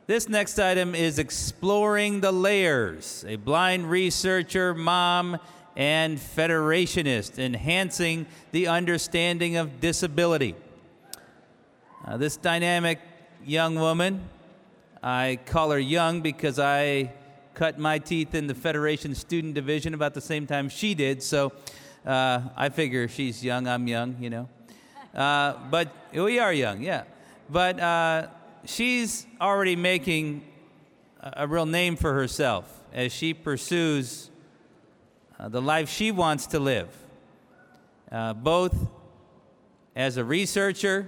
This next item is Exploring the Layers, a blind researcher, mom, and federationist, enhancing the understanding of disability. This dynamic young woman, I call her young because I cut my teeth in the Federation Student Division about the same time she did, so I figure she's young, I'm young, you know. But we are young, yeah. But she's already making a real name for herself as she pursues the life she wants to live, both as a researcher,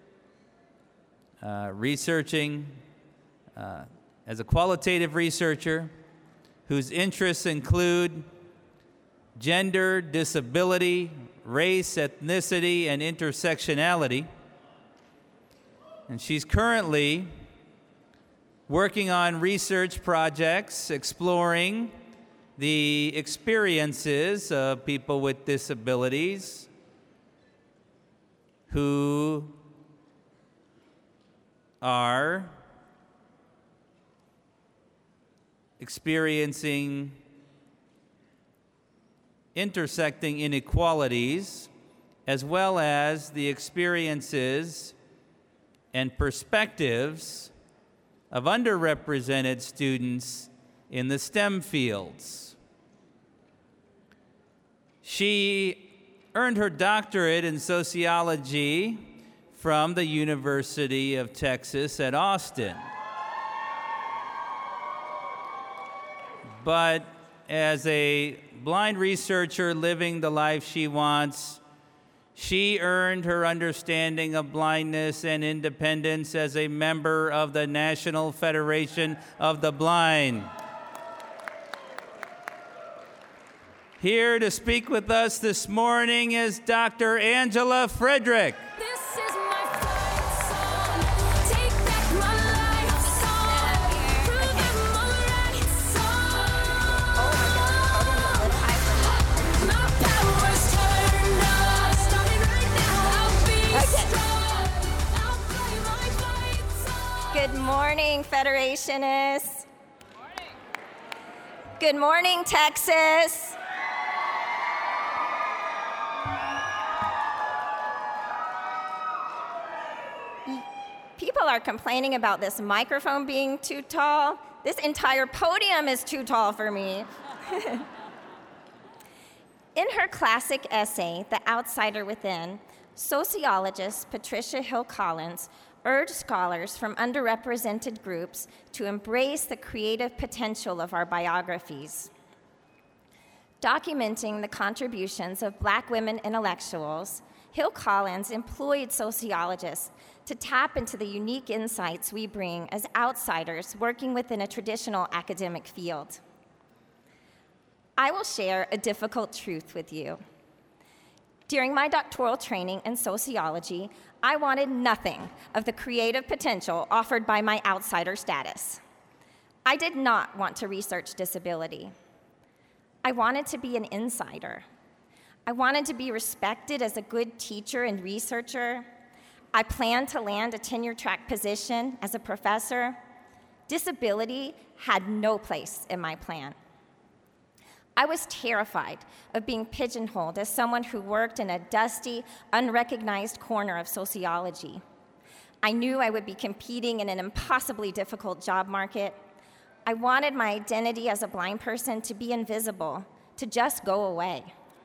researching as a qualitative researcher whose interests include gender, disability, race, ethnicity, and intersectionality. And she's currently working on research projects exploring the experiences of people with disabilities who are experiencing intersecting inequalities, as well as the experiences and perspectives of underrepresented students in the STEM fields. She earned her doctorate in sociology from the University of Texas at Austin. But as a blind researcher living the life she wants, she earned her understanding of blindness and independence as a member of the National Federation of the Blind. Here to speak with us this morning is Dr. Angela Frederick. This is my fight song. Take back my life song. Prove I'm alright song. My power's turned on. Starting right now. I'll be strong. I'll play my fight song. Good morning, Federationists. Good morning, Texas. People are complaining about this microphone being too tall. This entire podium is too tall for me. In her classic essay, The Outsider Within, sociologist Patricia Hill Collins urged scholars from underrepresented groups to embrace the creative potential of our biographies. Documenting the contributions of Black women intellectuals, Hill Collins employed sociologists to tap into the unique insights we bring as outsiders working within a traditional academic field. I will share a difficult truth with you. During my doctoral training in sociology, I wanted nothing of the creative potential offered by my outsider status. I did not want to research disability. I wanted to be an insider. I wanted to be respected as a good teacher and researcher. I planned to land a tenure-track position as a professor. Disability had no place in my plan. I was terrified of being pigeonholed as someone who worked in a dusty, unrecognized corner of sociology. I knew I would be competing in an impossibly difficult job market. I wanted my identity as a blind person to be invisible, to just go away.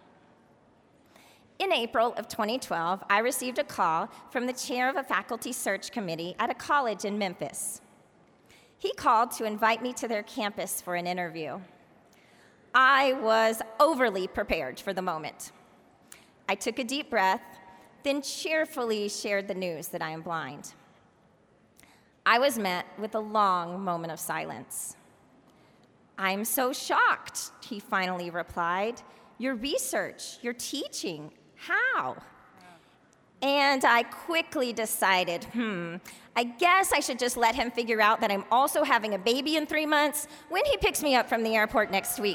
In April of 2012, I received a call from the chair of a faculty search committee at a college in Memphis. He called to invite me to their campus for an interview. I was overly prepared for the moment. I took a deep breath, then cheerfully shared the news that I am blind. I was met with a long moment of silence. "I'm so shocked," he finally replied. "Your research, your teaching, how?" And I quickly decided, I guess I should just let him figure out that I'm also having a baby in 3 months when he picks me up from the airport next week.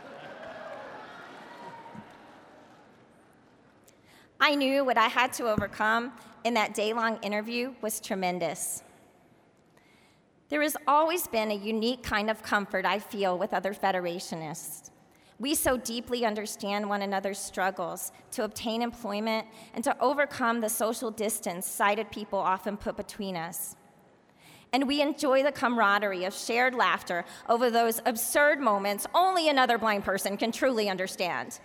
I knew what I had to overcome in that day-long interview was tremendous. There has always been a unique kind of comfort I feel with other Federationists. We so deeply understand one another's struggles to obtain employment and to overcome the social distance sighted people often put between us. And we enjoy the camaraderie of shared laughter over those absurd moments only another blind person can truly understand.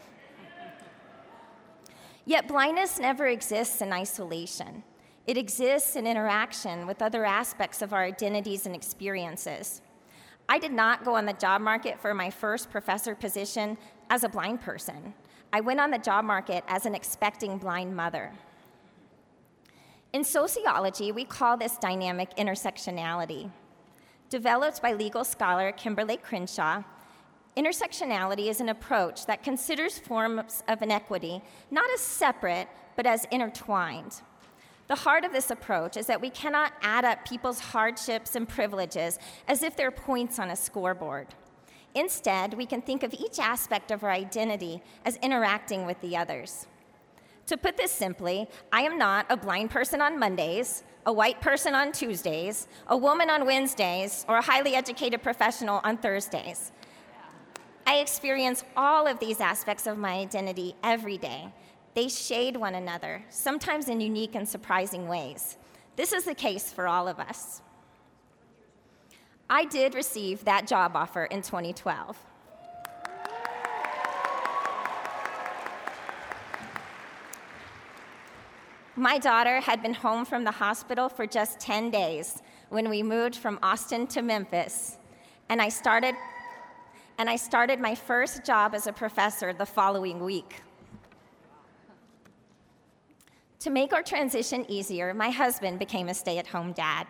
Yet blindness never exists in isolation. It exists in interaction with other aspects of our identities and experiences. I did not go on the job market for my first professor position as a blind person. I went on the job market as an expecting blind mother. In sociology, we call this dynamic intersectionality. Developed by legal scholar Kimberly Crenshaw, intersectionality is an approach that considers forms of inequity not as separate, but as intertwined. The heart of this approach is that we cannot add up people's hardships and privileges as if they're points on a scoreboard. Instead, we can think of each aspect of our identity as interacting with the others. To put this simply, I am not a blind person on Mondays, a white person on Tuesdays, a woman on Wednesdays, or a highly educated professional on Thursdays. I experience all of these aspects of my identity every day. They shade one another, sometimes in unique and surprising ways. This is the case for all of us. I did receive that job offer in 2012. My daughter had been home from the hospital for just 10 days when we moved from Austin to Memphis, and I started my first job as a professor the following week. To make our transition easier, my husband became a stay-at-home dad.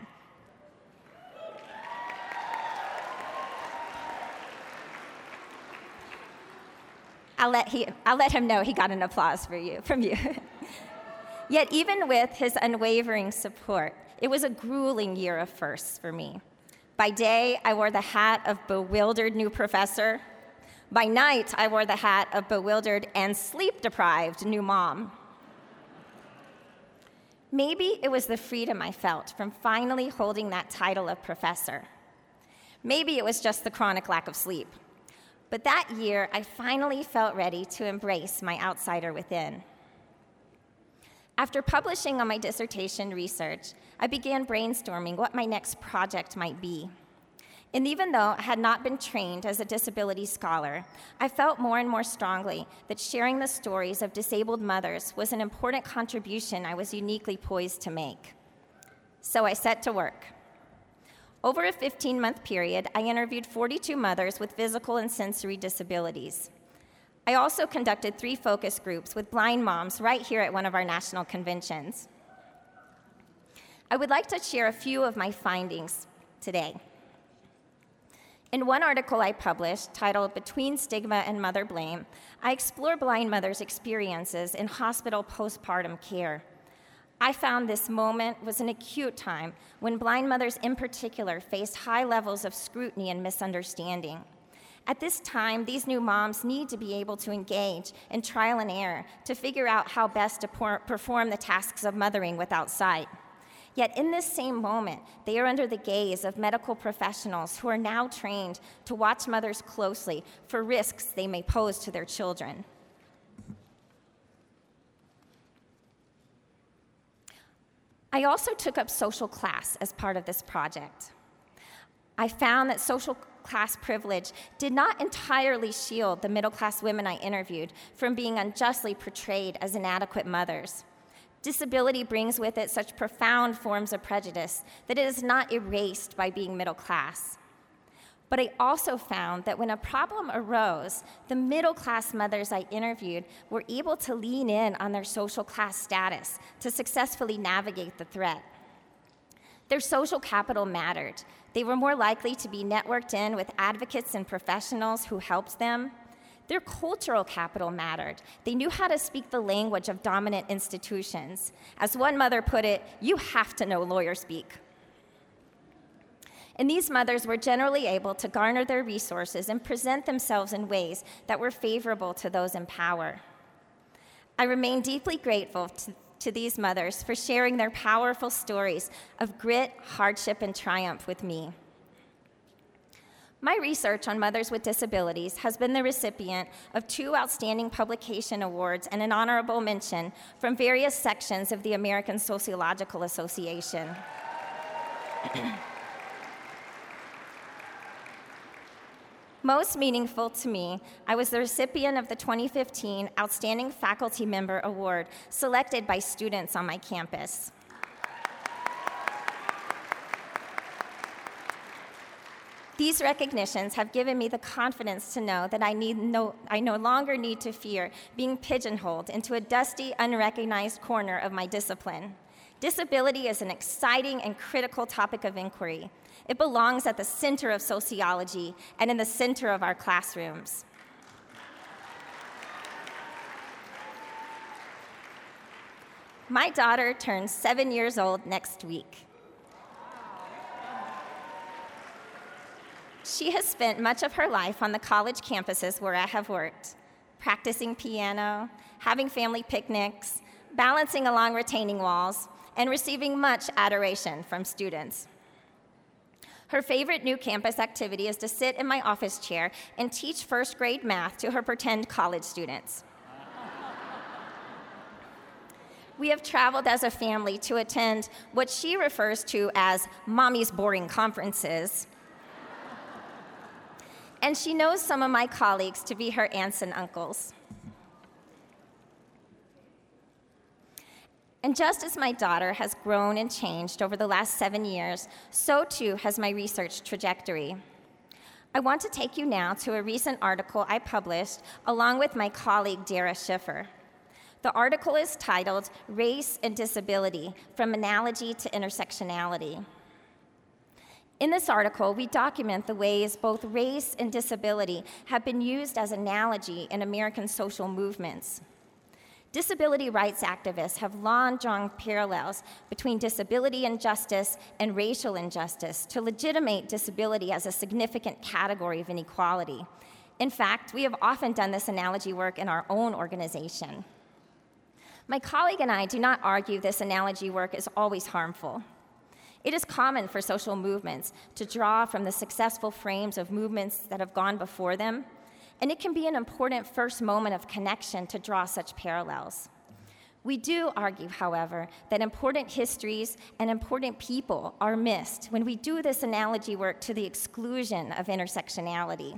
I'll let him know he got an applause from you. Yet even with his unwavering support, it was a grueling year of firsts for me. By day, I wore the hat of bewildered new professor. By night, I wore the hat of bewildered and sleep-deprived new mom. Maybe it was the freedom I felt from finally holding that title of professor. Maybe it was just the chronic lack of sleep. But that year, I finally felt ready to embrace my outsider within. After publishing on my dissertation research, I began brainstorming what my next project might be. And even though I had not been trained as a disability scholar, I felt more and more strongly that sharing the stories of disabled mothers was an important contribution I was uniquely poised to make. So I set to work. Over a 15-month period, I interviewed 42 mothers with physical and sensory disabilities. I also conducted 3 focus groups with blind moms right here at one of our national conventions. I would like to share a few of my findings today. In one article I published titled Between Stigma and Mother Blame, I explore blind mothers' experiences in hospital postpartum care. I found this moment was an acute time when blind mothers in particular faced high levels of scrutiny and misunderstanding. At this time, these new moms need to be able to engage in trial and error to figure out how best to perform the tasks of mothering without sight. Yet in this same moment, they are under the gaze of medical professionals who are now trained to watch mothers closely for risks they may pose to their children. I also took up social class as part of this project. I found that social class privilege did not entirely shield the middle-class women I interviewed from being unjustly portrayed as inadequate mothers. Disability brings with it such profound forms of prejudice that it is not erased by being middle class. But I also found that when a problem arose, the middle-class mothers I interviewed were able to lean in on their social class status to successfully navigate the threat. Their social capital mattered. They were more likely to be networked in with advocates and professionals who helped them. Their cultural capital mattered. They knew how to speak the language of dominant institutions. As one mother put it, you have to know lawyer speak. And these mothers were generally able to garner their resources and present themselves in ways that were favorable to those in power. I remain deeply grateful to these mothers for sharing their powerful stories of grit, hardship, and triumph with me. My research on mothers with disabilities has been the recipient of 2 outstanding publication awards and an honorable mention from various sections of the American Sociological Association. Most meaningful to me, I was the recipient of the 2015 Outstanding Faculty Member Award, selected by students on my campus. These recognitions have given me the confidence to know that I no longer need to fear being pigeonholed into a dusty, unrecognized corner of my discipline. Disability is an exciting and critical topic of inquiry. It belongs at the center of sociology and in the center of our classrooms. My daughter turns 7 years old next week. She has spent much of her life on the college campuses where I have worked, practicing piano, having family picnics, balancing along retaining walls, and receiving much adoration from students. Her favorite new campus activity is to sit in my office chair and teach first grade math to her pretend college students. We have traveled as a family to attend what she refers to as mommy's boring conferences. And she knows some of my colleagues to be her aunts and uncles. And just as my daughter has grown and changed over the last 7 years, so too has my research trajectory. I want to take you now to a recent article I published along with my colleague Dara Schiffer. The article is titled Race and Disability, From Analogy to Intersectionality. In this article, we document the ways both race and disability have been used as analogy in American social movements. Disability rights activists have long drawn parallels between disability injustice and racial injustice to legitimate disability as a significant category of inequality. In fact, we have often done this analogy work in our own organization. My colleague and I do not argue this analogy work is always harmful. It is common for social movements to draw from the successful frames of movements that have gone before them, and it can be an important first moment of connection to draw such parallels. We do argue, however, that important histories and important people are missed when we do this analogy work to the exclusion of intersectionality.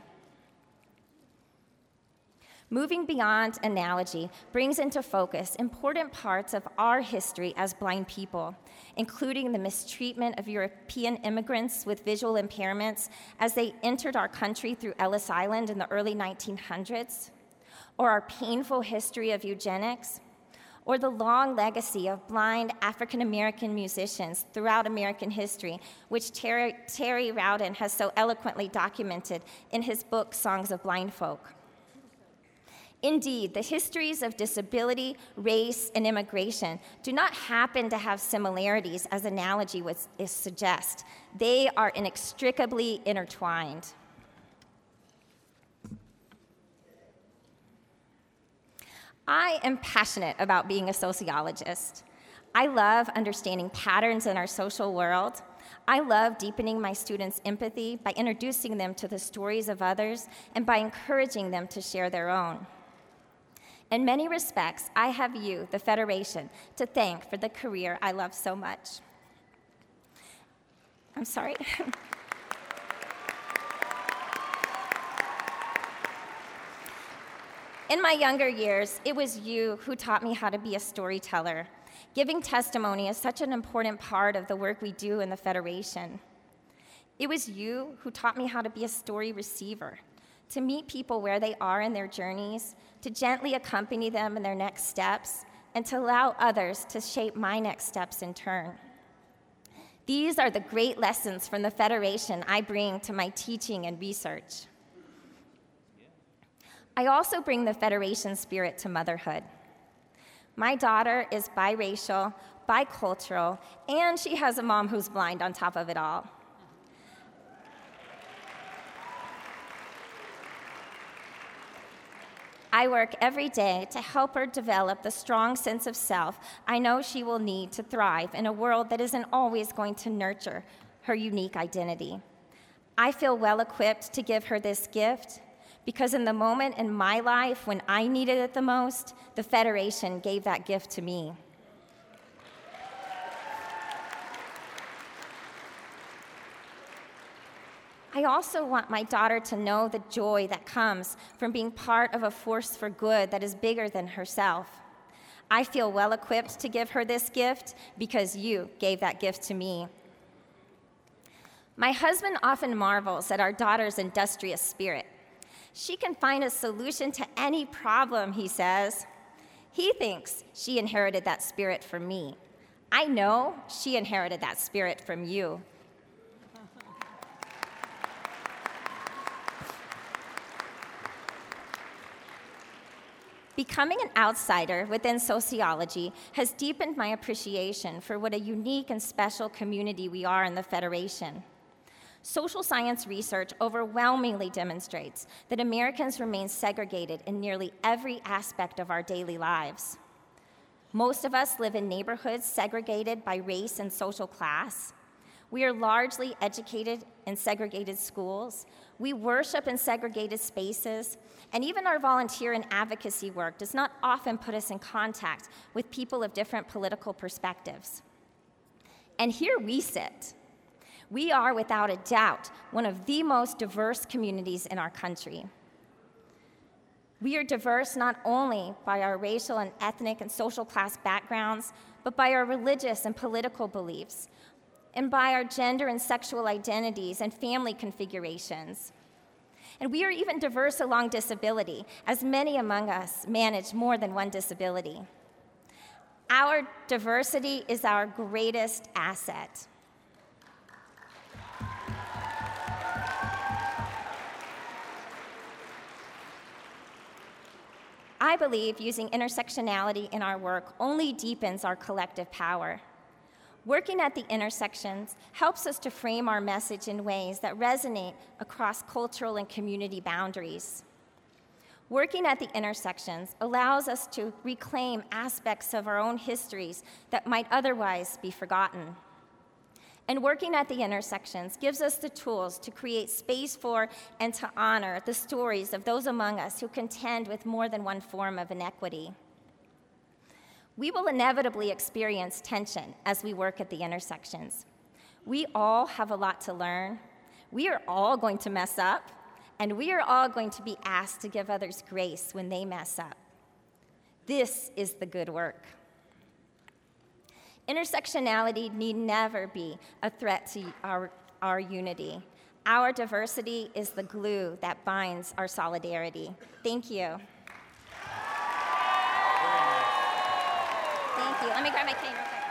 Moving beyond analogy brings into focus important parts of our history as blind people, including the mistreatment of European immigrants with visual impairments as they entered our country through Ellis Island in the early 1900s, or our painful history of eugenics, or the long legacy of blind African American musicians throughout American history, which Terry Rowden has so eloquently documented in his book, Songs of Blind Folk. Indeed, the histories of disability, race, and immigration do not happen to have similarities as analogy would suggest. They are inextricably intertwined. I am passionate about being a sociologist. I love understanding patterns in our social world. I love deepening my students' empathy by introducing them to the stories of others and by encouraging them to share their own. In many respects, I have you, the Federation, to thank for the career I love so much. I'm sorry. In my younger years, it was you who taught me how to be a storyteller. Giving testimony is such an important part of the work we do in the Federation. It was you who taught me how to be a story receiver, to meet people where they are in their journeys, to gently accompany them in their next steps, and to allow others to shape my next steps in turn. These are the great lessons from the Federation I bring to my teaching and research. I also bring the Federation spirit to motherhood. My daughter is biracial, bicultural, and she has a mom who's blind on top of it all. I work every day to help her develop the strong sense of self I know she will need to thrive in a world that isn't always going to nurture her unique identity. I feel well equipped to give her this gift because in the moment in my life when I needed it the most, the Federation gave that gift to me. I also want my daughter to know the joy that comes from being part of a force for good that is bigger than herself. I feel well equipped to give her this gift because you gave that gift to me. My husband often marvels at our daughter's industrious spirit. She can find a solution to any problem, he says. He thinks she inherited that spirit from me. I know she inherited that spirit from you. Becoming an outsider within sociology has deepened my appreciation for what a unique and special community we are in the Federation. Social science research overwhelmingly demonstrates that Americans remain segregated in nearly every aspect of our daily lives. Most of us live in neighborhoods segregated by race and social class. We are largely educated in segregated schools. We worship in segregated spaces. And even our volunteer and advocacy work does not often put us in contact with people of different political perspectives. And here we sit. We are, without a doubt, one of the most diverse communities in our country. We are diverse not only by our racial and ethnic and social class backgrounds, but by our religious and political beliefs, and by our gender and sexual identities and family configurations. And we are even diverse along disability, as many among us manage more than one disability. Our diversity is our greatest asset. I believe using intersectionality in our work only deepens our collective power. Working at the intersections helps us to frame our message in ways that resonate across cultural and community boundaries. Working at the intersections allows us to reclaim aspects of our own histories that might otherwise be forgotten. And working at the intersections gives us the tools to create space for and to honor the stories of those among us who contend with more than one form of inequity. We will inevitably experience tension as we work at the intersections. We all have a lot to learn. We are all going to mess up, and we are all going to be asked to give others grace when they mess up. This is the good work. Intersectionality need never be a threat to our unity. Our diversity is the glue that binds our solidarity. Thank you. Thank you. Let me grab my cane real quick.